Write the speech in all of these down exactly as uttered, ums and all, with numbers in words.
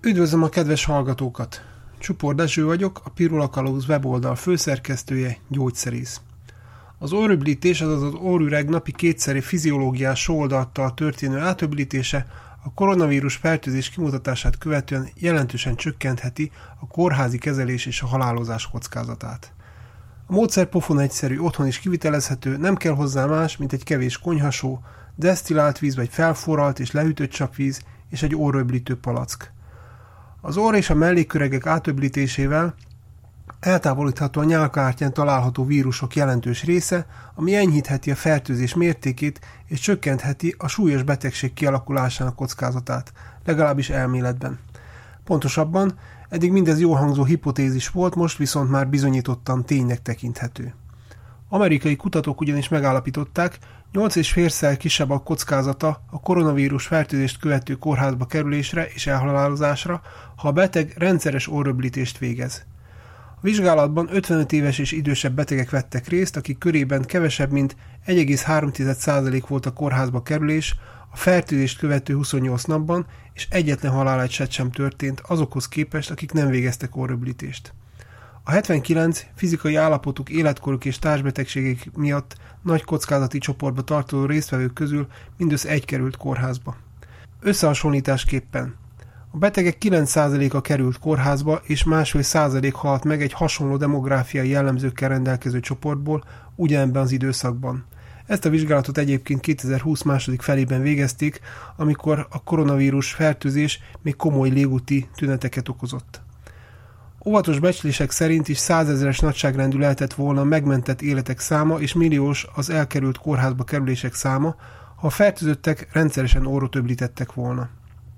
Üdvözlöm a kedves hallgatókat! Csupor Dezső vagyok, a Pirula Kalauz weboldal főszerkesztője, gyógyszerész. Az orröblítés, azaz az orrüreg napi kétszeri fiziológiás sóoldattal történő átöblítése a koronavírus fertőzés kimutatását követően jelentősen csökkentheti a kórházi kezelés és a halálozás kockázatát. A módszer pofon egyszerű, otthon is kivitelezhető, nem kell hozzá más, mint egy kevés konyhasó, desztillált víz vagy felforralt és lehűtött csapvíz és egy orröblítő palack. Az orr és a melléköregek átöblítésével eltávolítható a nyálkahártyán található vírusok jelentős része, ami enyhítheti a fertőzés mértékét és csökkentheti a súlyos betegség kialakulásának kockázatát, legalábbis elméletben. Pontosabban, eddig mindez jól hangzó hipotézis volt, most viszont már bizonyítottan ténynek tekinthető. Amerikai kutatók ugyanis megállapították, nyolc és félszer kisebb a kockázata a koronavírus fertőzést követő kórházba kerülésre és elhalálozásra, ha a beteg rendszeres orröblítést végez. A vizsgálatban ötvenöt éves és idősebb betegek vettek részt, akik körében kevesebb, mint egy egész három százalék volt a kórházba kerülés, a fertőzést követő huszonnyolc napban, és egyetlen haláleset sem történt azokhoz képest, akik nem végeztek orröblítést. A hetvenkilenc fizikai állapotuk, életkoruk és társbetegségek miatt nagy kockázati csoportba tartozó résztvevők közül mindössze egy került kórházba. Összehasonlításképpen a betegek kilenc százaléka került kórházba, és másfél százalék halt meg egy hasonló demográfiai jellemzőkkel rendelkező csoportból ugyanebben az időszakban. Ezt a vizsgálatot egyébként kétezer-húsz második felében végezték, amikor a koronavírus fertőzés még komoly légúti tüneteket okozott. Óvatos becslések szerint is százezres nagyságrendű lehetett volna megmentett életek száma és milliós az elkerült kórházba kerülések száma, ha a fertőzöttek rendszeresen orrot öblítettek volna.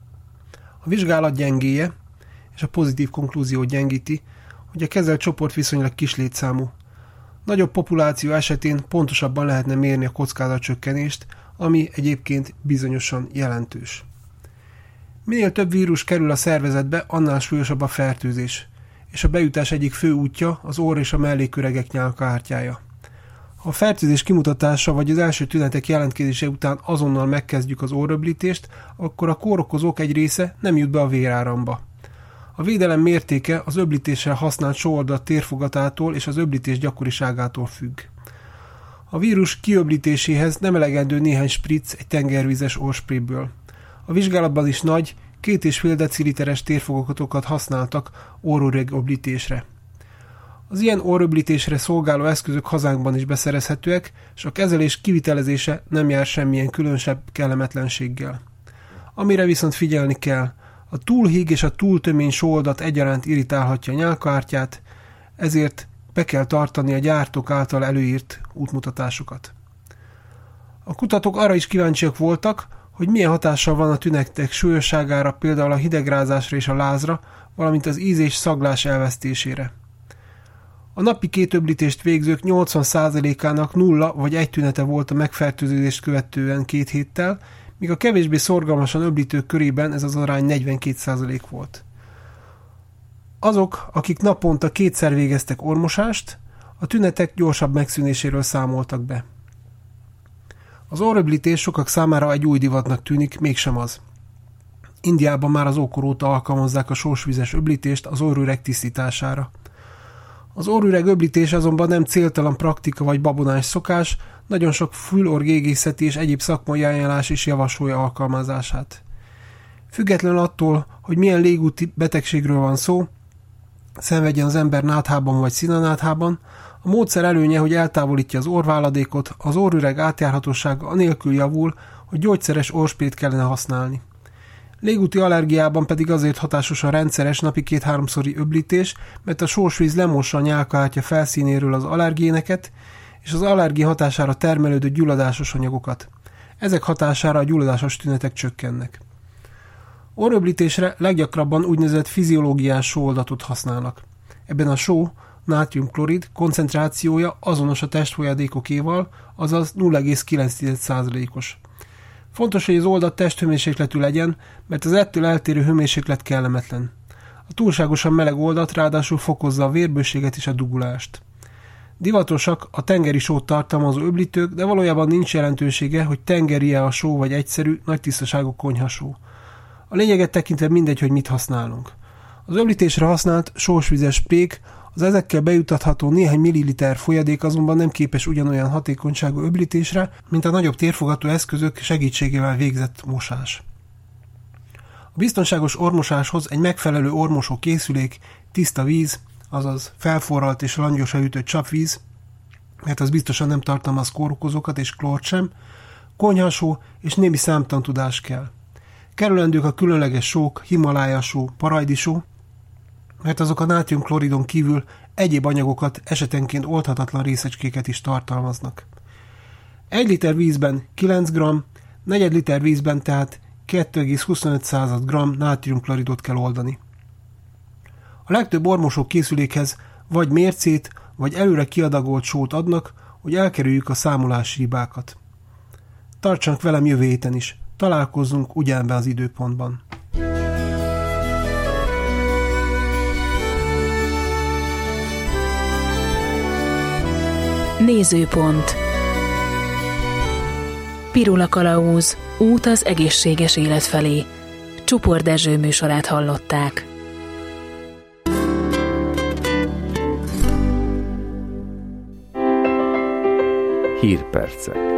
A vizsgálat gyengéje és a pozitív konklúzió gyengíti, hogy a kezelt csoport viszonylag kis létszámú. Nagyobb populáció esetén pontosabban lehetne mérni a kockázatcsökkenést, ami egyébként bizonyosan jelentős. Minél több vírus kerül a szervezetbe, annál súlyosabb a fertőzés, és a bejutás egyik fő útja az orr és a melléköregek nyálkahártyája. Ha a fertőzés kimutatása vagy az első tünetek jelentkezése után azonnal megkezdjük az orröblítést, akkor a kórokozók egy része nem jut be a véráramba. A védelem mértéke az öblítésre használt sóoldat térfogatától és az öblítés gyakoriságától függ. A vírus kiöblítéséhez nem elegendő néhány spritz egy tengervízes orrsprayből. A vizsgálatban is nagy, két és fél deciliteres térfogatokat használtak orrüreg öblítésre. Az ilyen orröblítésre szolgáló eszközök hazánkban is beszerezhetőek, és a kezelés kivitelezése nem jár semmilyen különösebb kellemetlenséggel. Amire viszont figyelni kell, a túl híg és a túl tömény sóoldat egyaránt irritálhatja a nyálkahártyát, ezért be kell tartani a gyártók által előírt útmutatásokat. A kutatók arra is kíváncsiak voltak, hogy milyen hatással van a tünetek súlyosságára, például a hidegrázásra és a lázra, valamint az íz és szaglás elvesztésére. A napi két öblítést végzők nyolcvan százalékának nulla vagy egy tünete volt a megfertőződést követően két héttel, míg a kevésbé szorgalmasan öblítők körében ez az arány negyvenkét százalék volt. Azok, akik naponta kétszer végeztek ormosást, a tünetek gyorsabb megszűnéséről számoltak be. Az orröblítés sokak számára egy új divatnak tűnik, mégsem az. Indiában már az ókor óta alkalmazzák a sósvizes öblítést az orrüreg tisztítására. Az orrüreg öblítés azonban nem céltalan praktika vagy babonás szokás, nagyon sok fülorrgégészeti és egyéb szakmai ajánlás is javasolja alkalmazását. Függetlenül attól, hogy milyen légúti betegségről van szó, szenvedjen az ember náthában vagy színanáthában, a módszer előnye, hogy eltávolítja az orrváladékot, az orrüreg átjárhatósága anélkül javul, hogy gyógyszeres orrsprayt kellene használni. Légúti allergiában pedig azért hatásos a rendszeres napi két-háromszori öblítés, mert a sósvíz lemossa a nyálkahártya felszínéről az allergéneket, és az allergia hatására termelődő gyulladásos anyagokat. Ezek hatására a gyulladásos tünetek csökkennek. Orröblítésre leggyakrabban úgynevezett fiziológiás sóoldatot használnak. Ebben a só, nátriumklorid koncentrációja azonos a testfolyadékokéval, azaz nulla egész kilenc százalékos. Fontos, hogy az oldat testhőmérsékletű legyen, mert az ettől eltérő hőmérséklet kellemetlen. A túlságosan meleg oldat ráadásul fokozza a vérbőséget és a dugulást. Divatosak a tengeri sót tartalmazó öblítők, de valójában nincs jelentősége, hogy tengeri-e a só vagy egyszerű, nagy tisztaságú konyhasó. A lényeget tekintve mindegy, hogy mit használunk. Az öblítésre használt sósvizes sprék, az ezekkel bejutatható néhány milliliter folyadék azonban nem képes ugyanolyan hatékonyságú öblítésre, mint a nagyobb térfogató eszközök segítségével végzett mosás. A biztonságos ormosáshoz egy megfelelő ormosó készülék, tiszta víz, azaz felforralt és langyosan ütött csapvíz, mert az biztosan nem tartalmaz kórokozókat és klórt sem, konyhasó és némi számtantudás kell. Kerülendők a különleges sók, himalájasó, parajdisó, mert azok a nátriumkloridon kívül egyéb anyagokat, esetenként oldhatatlan részecskéket is tartalmaznak. Egy liter vízben kilenc gramm, negyed liter vízben tehát kettő egész huszonöt gramm nátriumkloridot kell oldani. A legtöbb ormosó készülékhez vagy mércét, vagy előre kiadagolt sót adnak, hogy elkerüljük a számolási hibákat. Tartsanak velem jövő héten is, találkozzunk ugyanebben az időpontban. Nézőpont. Pirula Kalauz. Út az egészséges élet felé. Csupor Dezső műsorát hallották. Hírpercek.